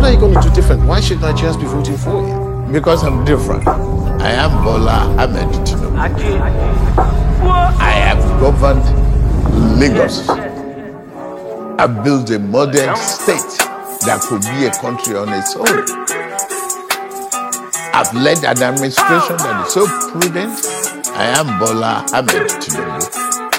are you going to do different? Why should Nigerians be voting for him? Because I'm different. I am Bola Ahmed Tinubu. I have governed Lagos. I built a modern state that could be a country on its own. I've led an administration that is so prudent. I am Bola Ahmed Tinubu.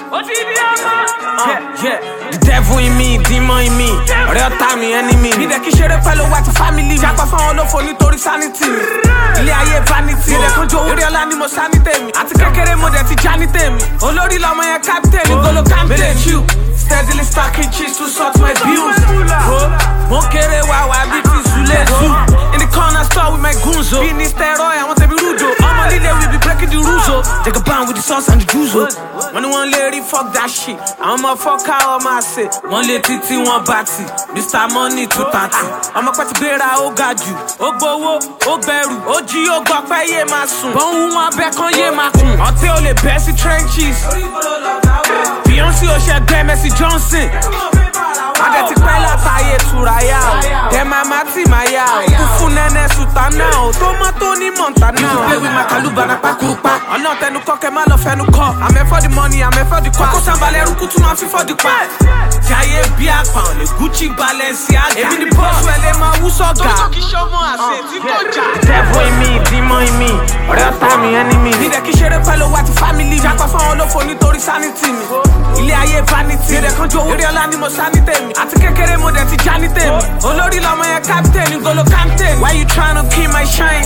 The devil in me, demon in me, real time enemy. Me de ki shere pẹ̀lú white family. Japa fáwọn olófò nítorí sanity. Ilé ayé vanity. Ilé kan jó orí ọlá ni mo sanity mi. Àti kékeré mo dẹ̀ ti janity mi. Olórí lọmọ yẹn captain mi golo campaign. Steadily stacking cheese to sort my bills. Mo kéré wá bí ti Zule zoo. In the corner store with my goons. Bí ní steroid, àwọn tẹ̀bí rújò. Ọmọ líle we be breaking the rules. Take a pound with the sauce and the juice. When one lady fuck that shit, I'm a fucker on my set. One lady titi, one batty. Mr. Money 230. I'm a party better, oh God you. Oh bowo, oh beru, oh G, oh God, pay my soon. Bon one back on ye my coon. I'll tell the best trenches. Beyonce, oh shit, Messi Johnson. I get to pay la taille to Raya. Then my mati maya. Ufunene sutana. Tomato ni montana. You play with my kaluba na pakupa. I'm not a cock and man of a call. I'm here for the money, I'm here for the cock. I'm Rukutu man for the quack. Jaye Bia Pound, Gucci Balenciaga. Even the boss where they man who's so got. Devil in me, demon in me. Real time enemy. Need a kishere fellow white family. Japa fáwọn olófò nítorí sanity mi. Ilé ayé vanity. Ilé kan jó orí ọlá ni mo sanity mi. Àti kékeré mo dẹ̀ ti janity mi. Olórí lọmọ yẹn captain, golo campaign. Why you tryna kill my shine?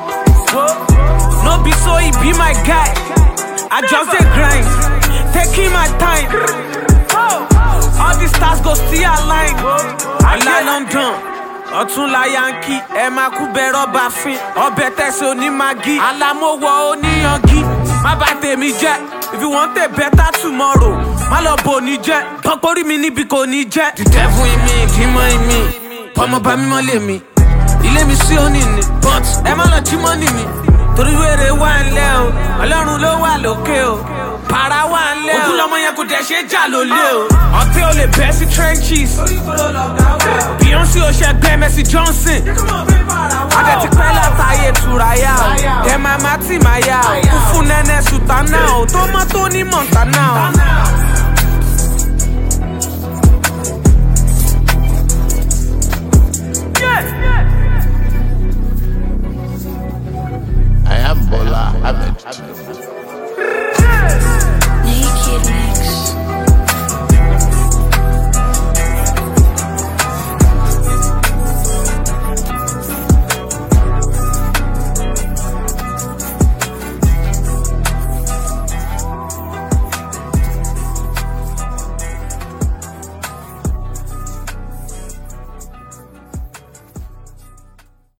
No be so he be my guy. I just a grind, taking my time. All the stars go still align. Ọlá London, ọ̀tún la Yankee. Ẹ máa kú bẹ̀rọ̀ bá fin. Ọbẹ̀ tẹ̀sí oní magi. Alámọ̀wọ̀ oníyangi. Má bà tèmi jẹ́. If you want a better tomorrow, má lọ bò ní jẹ́. Pọ́npọ́rí mi níbi kò ní jẹ́. The devil in me, demon in me. Ọmọ bá mi mọ́ lé mi. Ilé mi sí òní ni. But ẹ má lọ jí mọ́nì mi. Torí wèrè wà ńlẹ̀ o. Ọlọ́run ló wà lókè o. Para wà ńlẹ̀ o. Ogun lọmọ yẹn kò dẹ̀ ṣe jà lólè o. Ọ̀tẹ́ ò lè bẹ́ sí trenches. Beyonce ò ṣẹgbẹ́ Messi Johnson. Adẹ̀ ti pẹ́ látàyè Turaya o. Dẹ̀ máa má tì máa yá o. Kún fún nẹ́nẹ́ sùtánà o. Tomato ní Montana o.